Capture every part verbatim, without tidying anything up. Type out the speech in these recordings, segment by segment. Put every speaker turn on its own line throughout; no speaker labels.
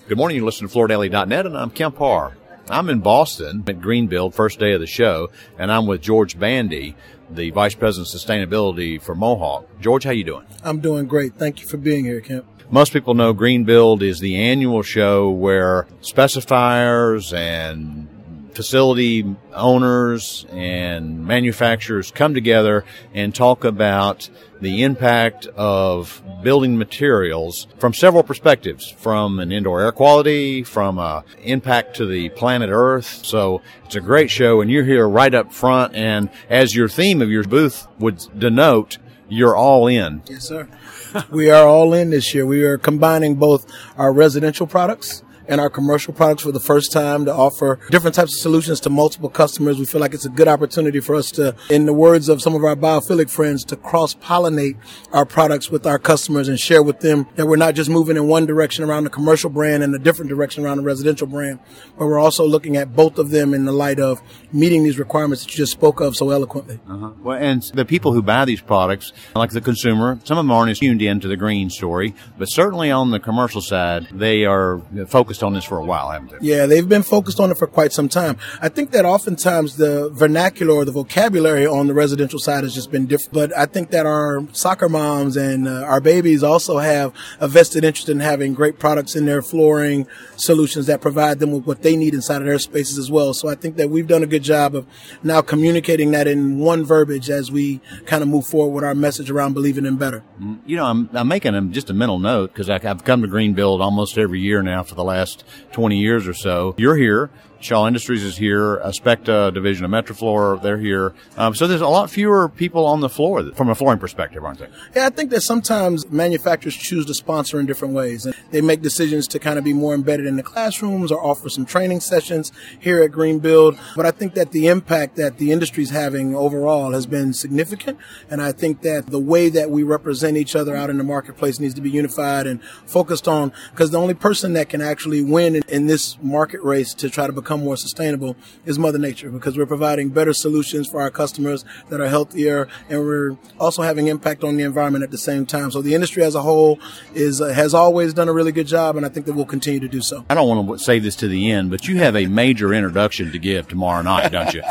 Good morning. You listen to Florida Daily dot net, and I'm Kemp Harr. I'm in Boston at Greenbuild, first day of the show, and I'm with George Bandy, the Vice President of Sustainability for Mohawk. George, how you doing?
I'm doing great. Thank you for being here, Kemp.
Most people know Greenbuild is the annual show where specifiers and facility owners and manufacturers come together and talk about the impact of building materials from several perspectives, from an indoor air quality, from uh, impact to the planet Earth. So it's a great show, and you're here right up front, and as your theme of your booth would denote, you're all in.
Yes, sir. We are all in this year. We are combining both our residential products and our commercial products for the first time to offer different types of solutions to multiple customers. We feel like it's a good opportunity for us to, in the words of some of our biophilic friends, to cross-pollinate our products with our customers and share with them that we're not just moving in one direction around the commercial brand and a different direction around the residential brand, but we're also looking at both of them in the light of meeting these requirements that you just spoke of so eloquently.
Uh-huh. Well, and the people who buy these products, like the consumer, some of them aren't as tuned into the green story, but certainly on the commercial side, they are focused on this for a while, haven't they?
Yeah, they've been focused on it for quite some time. I think that oftentimes the vernacular or the vocabulary on the residential side has just been different. But I think that our soccer moms and uh, our babies also have a vested interest in having great products in their flooring solutions that provide them with what they need inside of their spaces as well. So I think that we've done a good job of now communicating that in one verbiage as we kind of move forward with our message around believing in better.
You know, I'm, I'm making a, just a mental note because I've come to Greenbuild almost every year now for the last twenty years or so. You're here. Shaw Industries is here. Aspecta division of Metroflor, they're here. Um, so there's a lot fewer people on the floor from a flooring perspective, aren't they?
Yeah, I think that sometimes manufacturers choose to sponsor in different ways. And they make decisions to kind of be more embedded in the classrooms or offer some training sessions here at Greenbuild. But I think that the impact that the industry is having overall has been significant. And I think that the way that we represent each other out in the marketplace needs to be unified and focused on, because the only person that can actually win in, in this market race to try to become more sustainable is Mother Nature, because we're providing better solutions for our customers that are healthier, and we're also having impact on the environment at the same time. So the industry as a whole is uh, has always done a really good job, and I think that we'll continue to do so.
I don't want to save this to the end, but you have a major introduction to give tomorrow night, don't you?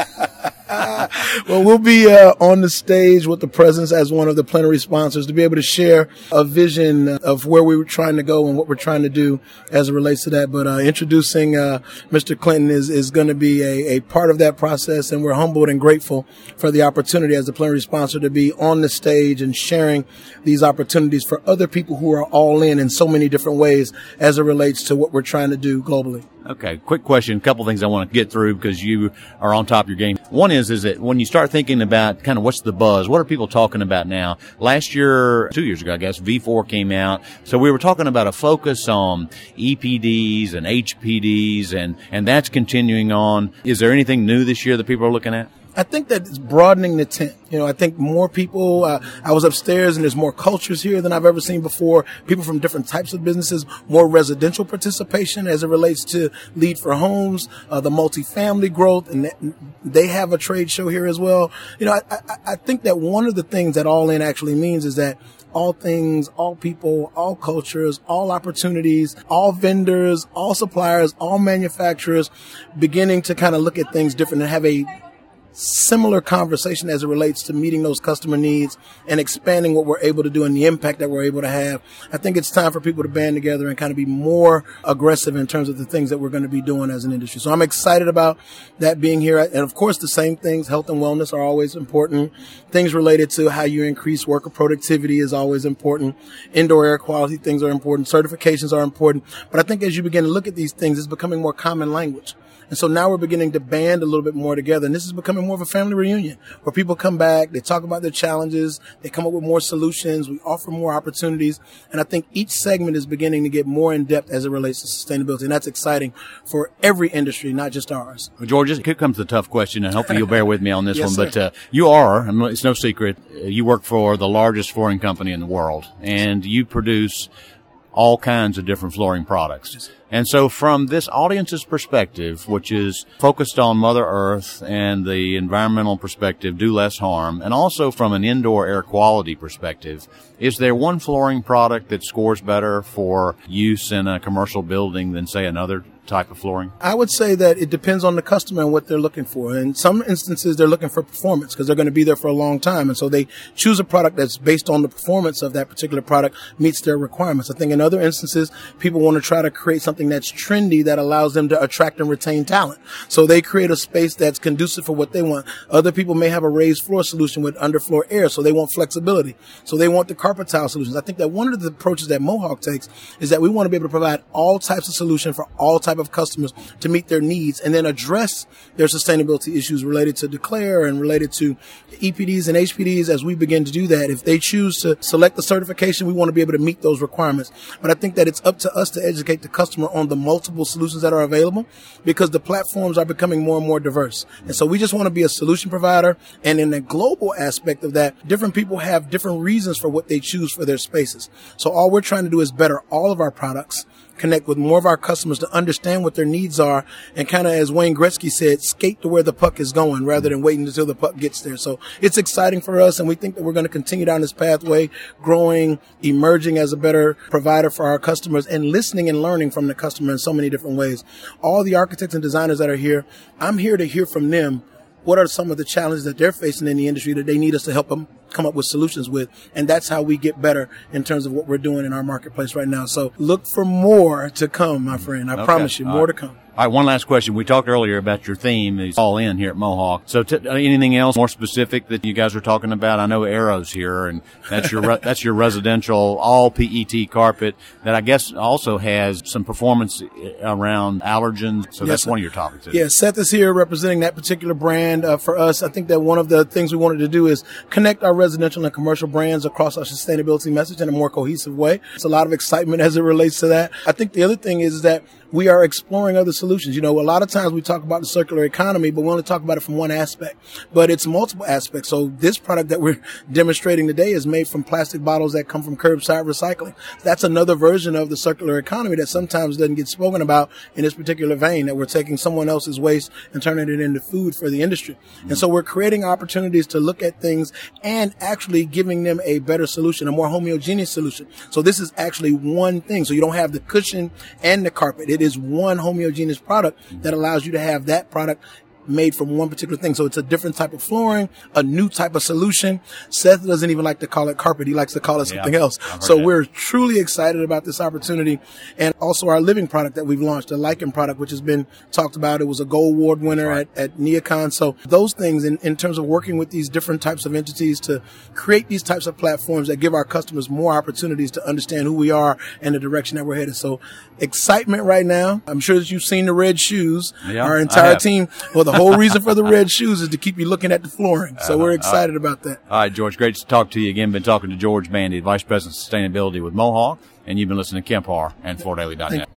Well, we'll be uh, on the stage with the presence as one of the plenary sponsors to be able to share a vision of where we were trying to go and what we're trying to do as it relates to that. But uh, introducing uh, Mister Clinton is, is going to be a, a part of that process, and we're humbled and grateful for the opportunity as the plenary sponsor to be on the stage and sharing these opportunities for other people who are all in in so many different ways as it relates to what we're trying to do globally.
Okay, quick question. A couple things I want to get through because you are on top of your game. One is, is that when you start thinking about kind of what's the buzz, what are people talking about now? Last year, two years ago, I guess, V four came out. So we were talking about a focus on E P Ds and H P Ds, and, and that's continuing on. Is there anything new this year that people are looking at?
I think that it's broadening the tent. You know, I think more people, uh, I was upstairs and there's more cultures here than I've ever seen before. People from different types of businesses, more residential participation as it relates to Lead for Homes, uh, the multifamily growth, and they have a trade show here as well. You know, I, I, I think that one of the things that All In actually means is that all things, all people, all cultures, all opportunities, all vendors, all suppliers, all manufacturers beginning to kind of look at things different and have a similar conversation as it relates to meeting those customer needs and expanding what we're able to do and the impact that we're able to have. I think it's time for people to band together and kind of be more aggressive in terms of the things that we're going to be doing as an industry. So I'm excited about that being here. And of course, the same things, health and wellness are always important. Things related to how you increase worker productivity is always important. Indoor air quality things are important. Certifications are important. But I think as you begin to look at these things, it's becoming more common language. And so now we're beginning to band a little bit more together. And this is becoming more of a family reunion where people come back, they talk about their challenges, they come up with more solutions, we offer more opportunities. And I think each segment is beginning to get more in depth as it relates to sustainability. And that's exciting for every industry, not just ours.
Well, George, here comes the tough question, and hopefully you'll bear with me on this
Yes,
one.
sir.
But uh, you are, and it's no secret, uh, you work for the largest flooring company in the world, and you produce all kinds of different flooring products. And so from this audience's perspective, which is focused on Mother Earth and the environmental perspective, do less harm, and also from an indoor air quality perspective, is there one flooring product that scores better for use in a commercial building than, say, another type of flooring?
I would say that it depends on the customer and what they're looking for. In some instances, they're looking for performance because they're going to be there for a long time. And so they choose a product that's based on the performance of that particular product meets their requirements. I think in other instances, people want to try to create something that's trendy that allows them to attract and retain talent. So they create a space that's conducive for what they want. Other people may have a raised floor solution with underfloor air, so they want flexibility. So they want the carpet tile solutions. I think that one of the approaches that Mohawk takes is that we want to be able to provide all types of solutions for all types of customers to meet their needs and then address their sustainability issues related to Declare and related to E P Ds and H P Ds as we begin to do that. If they choose to select the certification, we want to be able to meet those requirements. But I think that it's up to us to educate the customer on the multiple solutions that are available because the platforms are becoming more and more diverse. And so we just want to be a solution provider. And in the global aspect of that, different people have different reasons for what they choose for their spaces. So all we're trying to do is better all of our products, connect with more of our customers to understand what their needs are, and kind of, as Wayne Gretzky said, skate to where the puck is going rather than waiting until the puck gets there. So it's exciting for us, and we think that we're going to continue down this pathway, growing, emerging as a better provider for our customers, and listening and learning from the customer in so many different ways. All the architects and designers that are here, I'm here to hear from them. What are some of the challenges that they're facing in the industry that they need us to help them come up with solutions with? And that's how we get better in terms of what we're doing in our marketplace right now. So look for more to come, my friend. I okay. promise you, more uh, to come.
All right, one last question. We talked earlier about your theme is all in here at Mohawk. So t- anything else more specific that you guys are talking about? I know Arrow's here, and that's your re- that's your residential all P E T carpet that I guess also has some performance around allergens. So yes, that's one of your topics.
Yeah, Seth is here representing that particular brand uh, for us. I think that one of the things we wanted to do is connect our residential and commercial brands across our sustainability message in a more cohesive way. It's a lot of excitement as it relates to that. I think the other thing is that we are exploring other solutions. You know, a lot of times we talk about the circular economy, but we only talk about it from one aspect, but it's multiple aspects. So this product that we're demonstrating today is made from plastic bottles that come from curbside recycling. That's another version of the circular economy that sometimes doesn't get spoken about in this particular vein, that we're taking someone else's waste and turning it into food for the industry. Mm-hmm. And so we're creating opportunities to look at things and actually giving them a better solution, a more homogeneous solution. So this is actually one thing. So you don't have the cushion and the carpet. It is one homogeneous product that allows you to have that product made from one particular thing. So it's a different type of flooring, a new type of solution. Seth doesn't even like to call it carpet. He likes to call it yeah, something else. So that. We're truly excited about this opportunity. And also our living product that we've launched, the Lichen product, which has been talked about. It was a gold award winner right. at, at NeoCon. So those things in, in terms of working with these different types of entities to create these types of platforms that give our customers more opportunities to understand who we are and the direction that we're headed. So excitement right now. I'm sure that you've seen the red shoes. Yeah, our entire team. Well, the The whole reason for the red shoes is to keep you looking at the flooring. So we're excited about that.
All right, George, great to talk to you again. Been talking to George Bandy, Vice President of Sustainability with Mohawk, and you've been listening to Kemp Harr and Flooredaily dot net.